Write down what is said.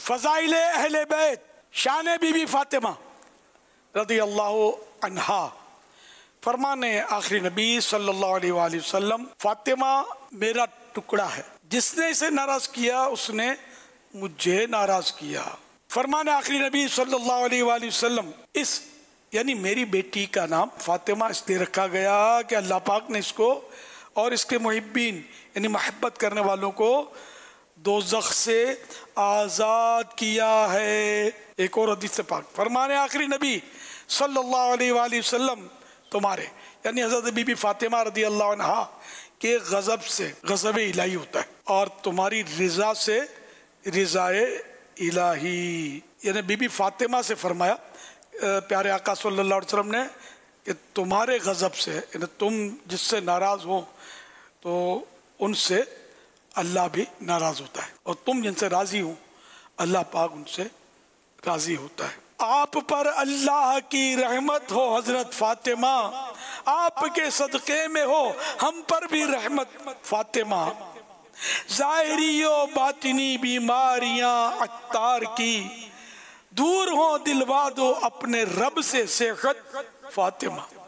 फ़ज़ाइले अहले बैत, शान बीबी फातिमा रज़ी अल्लाह अन्हा। फरमाने आखिरी नबी सल्लल्लाहु अलैहि वसल्लम, फातिमा मेरा टुकड़ा है, जिसने इसे नाराज किया उसने मुझे नाराज किया। फरमाने आखिरी नबी सल्लल्लाहु अलैहि वसल्लम, इस यानी मेरी बेटी का नाम फातिमा इसलिए रखा गया कि अल्लाह पाक ने इसको और इसके मुहिब्बीन यानी मोहब्बत करने वालों को दोज़ख से आज़ाद किया है। एक और हदीस से पाक फरमाने आखिरी नबी सल्लल्लाहु अलैहि वसल्लम, तुम्हारे यानी हज़रत बीबी फातिमा रज़ी अल्लाह अन्हा के गज़ब से गज़ब इलाही होता है और तुम्हारी रिज़ा से रिज़ाए इलाही। यानी बीबी फातिमा से फरमाया प्यारे आका सल्लल्लाहु अलैहि वसल्लम ने कि तुम्हारे गज़ब से, यानी तुम जिससे नाराज़ हो तो उनसे अल्लाह भी नाराज़ होता है, और तुम जिनसे राज़ी हो अल्लाह पाक उनसे राज़ी होता है। आप पर अल्लाह की रहमत हो हज़रत फातिमा, आपके सदक़े में हो हम पर भी रहमत फातिमा। ज़ाहिरी व बातिनी बीमारियां अत्तार की, दूर हो दिलवा दो अपने रब से सेहत फातिमा।